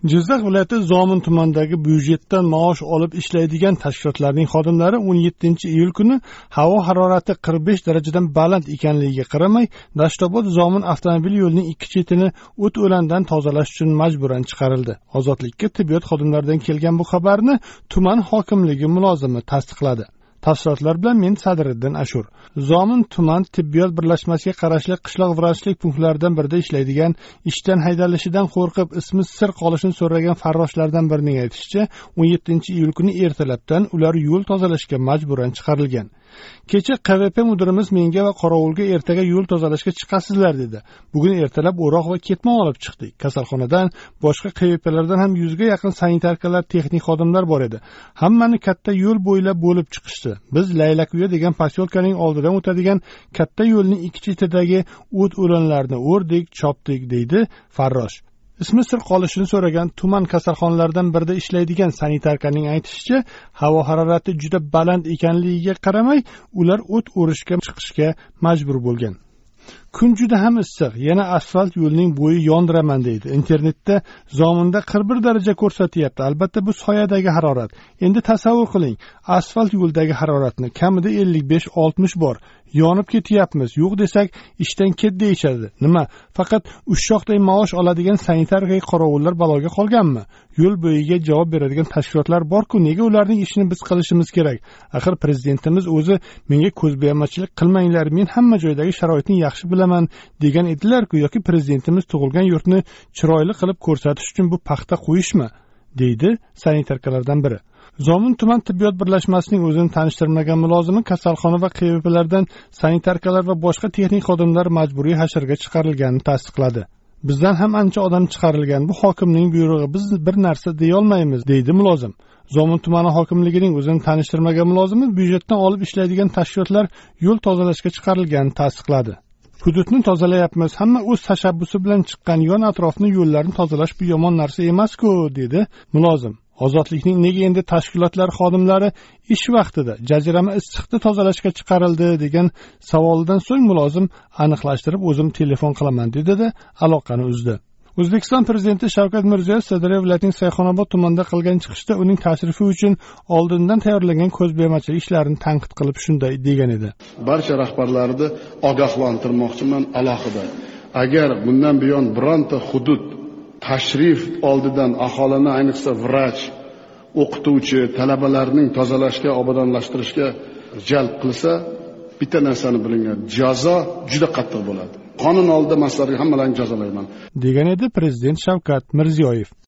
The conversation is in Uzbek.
Jizzax viloyati Zomin tumanidagi byudjetdan maosh olib ishlaydigan tashkilotlarning xodimlari 17-iyul kuni havo harorati 45 darajadan baland ekanligiga qaramay, Dashtobod Zomin avtomobil yo'lining ikki chetini o't o'landan tozalash uchun majburan chiqarildi. Ozodlikka tibbiyot xodimlaridan kelgan bu xabarni tuman hokimligi mulozimi tasdiqladi. Tafsilotlar bilan men Sadriddin Ashur. Zomin tuman tibbiyot birlashmasiga qarashli qishloq vrachlik punktlaridan birida ishlaydigan, ishdan haydalishidan qo'rqib ismi sir qolishini so'ragan farroshlardan birining aytishicha, 17-iyul kuni ertalabdan ular yo'l tozalashga majburan chiqarilgan. Kecha QVP mudirimiz menga va qorovulga ertaga yo'l tozalashga chiqasizlar dedi. Bugun ertalab o'roq va ketmon olib chiqdik. Kasalxonadan, boshqa QVPlardan ham 100 ga yaqin sanitarkalar, texnik xodimlar bor edi. Hammani katta yo'l bo'ylab bo'lib chiqishdi. Biz Laylakuya degan posyolkaning oldidan o'tadigan katta yo'lning ikki chetidagi o't o'lanlarni o'rdik, chopdik deydi farrosh. Ismi sir qolishini so'ragan tuman kasalxonalaridan birida ishlaydigan sanitarkaning aytishicha, havo harorati juda baland ekanligiga qaramay, ular o't o'rishga chiqishga majbur bo'lgan. Kun juda ham issiq, yana asfalt yo'lning bo'yi yondiraman deydi. Internetda Zominda 41 daraja ko'rsatyapti. Albatta bu soyadagi harorat. Endi tasavvur qiling, asfalt yo'ldagi haroratni kamida 55-60 bor. Yonib ketyapmiz. Yo'q desak, ishdan ket deyishadi. Nima? Faqat ushshoqday maosh oladigan sanitarka qorovullar baloga qolganmi? Yo'l bo'yiga javob beradigan tashkilotlar bor-ku, nega ularning ishini biz qilishimiz kerak? Axir prezidentimiz o'zi menga ko'zbo'yamachilik qilmanglar, men hamma joydagi sharoitni yaxshi bilaman degan edilar-ku, yoki prezidentimiz tug'ilgan yurtni chiroyli qilib ko'rsatish uchun bu paxta qo'yishmi? deydi sanitarkalardan biri. Zomin tuman tibbiyot birlashmasining o'zini tanishtirmagan mulozimi kasalxona va QVPlardan sanitarkalar va boshqa texnik xodimlar majburiy hasharga chiqarilganini tasdiqladi. Bizdan ham ancha odam chiqarilgan. Bu hokimning buyrug'i, biz bir narsa deya olmaymiz, deydi mulozim. Zomin tumani hokimligining o'zini tanishtirmagan mulozimi byudjetdan olib ishlaydigan tashkilotlar yo'l tozalashga chiqarilganini tasdiqladi. Hududni tozalayapmiz, hamma o'z tashabbusi bilan chiqqan, yon atrofni yo'llarni tozalash bu yomon narsa emas-ku, dedi mulozim. Ozodlikning nega endi tashkilotlar xodimlari ish vaqtida jazirama issiqda tozalashga chiqarildi degan savoldan so'ng mulozim aniqlashtirib o'zim telefon qilaman dedi-da aloqani uzdi. O'zbekiston prezidenti Shavkat Mirziyoyev Sirdaryo viloyatining Sayxonobod tumanida qilgan chiqishda uning tashrifi uchun oldindan tayyorlangan ko'zbo'yamachilik ishlarini tanqid qilib shunday degan edi. Barcha rahbarlarni ogohlantirmoqchiman alohida. Agar bundan buyon bironta hudud tashrif oldidan aholini, ayniqsa vrach, o'qituvchi, talabalarning tozalashga, obodonlashtirishga jalb qilsa, bitta narsani bilinglar, jazo juda qattiq bo'ladi. Qonun oldida mas'ullarga hammalarni jazolayman, degan edi prezident Shavkat Mirziyoyev.